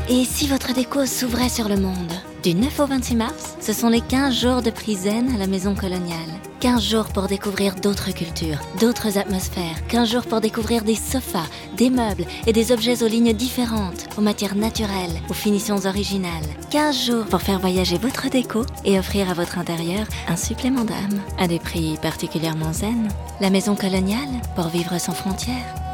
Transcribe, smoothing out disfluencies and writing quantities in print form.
Et si votre déco s'ouvrait sur le monde? Du 9 au 26 mars, ce sont les 15 jours de prix zen à la Maison Coloniale. 15 jours pour découvrir d'autres cultures, d'autres atmosphères. 15 jours pour découvrir des sofas, des meubles et des objets aux lignes différentes, aux matières naturelles, aux finitions originales. 15 jours pour faire voyager votre déco et offrir à votre intérieur un supplément d'âme. À des prix particulièrement zen. La Maison Coloniale, pour vivre sans frontières.